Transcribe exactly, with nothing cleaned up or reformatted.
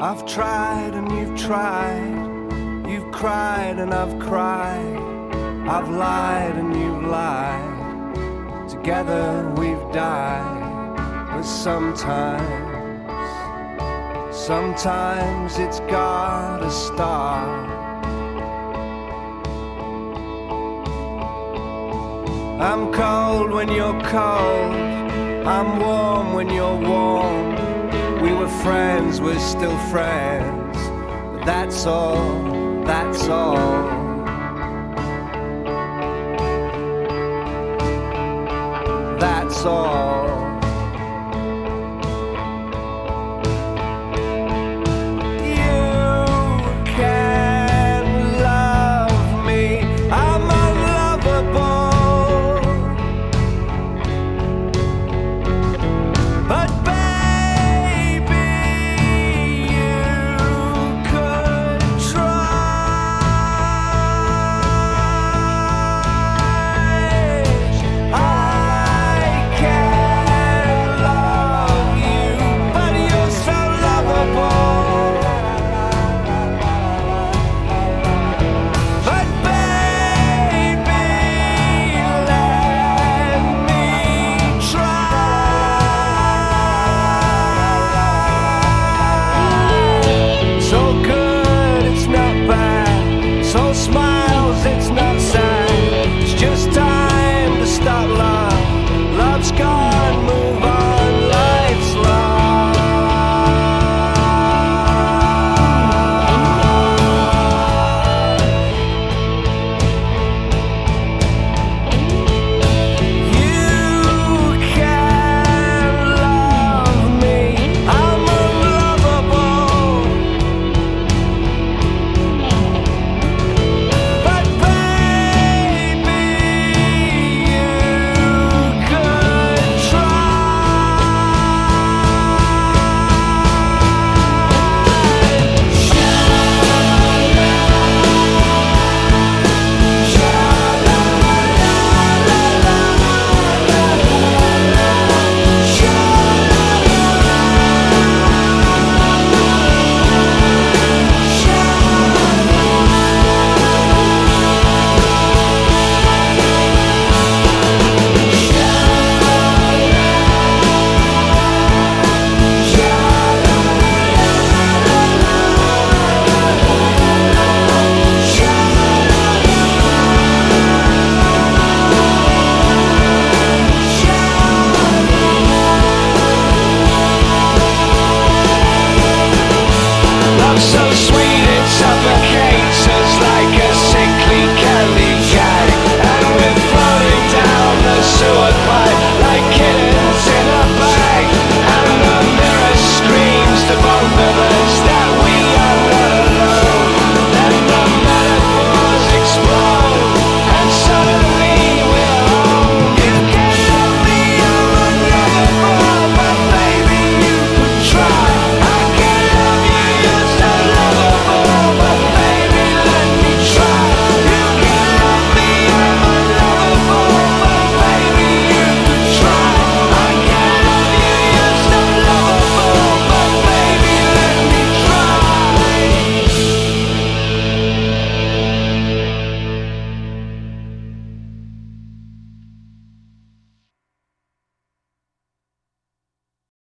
I've tried and you've tried, you've cried and I've cried, I've lied and you've lied, together we've died. But sometimes, sometimes it's gotta stop. I'm cold when you're cold, I'm warm when you're warm. We were friends, we're still friends, but that's all, that's all. That's all.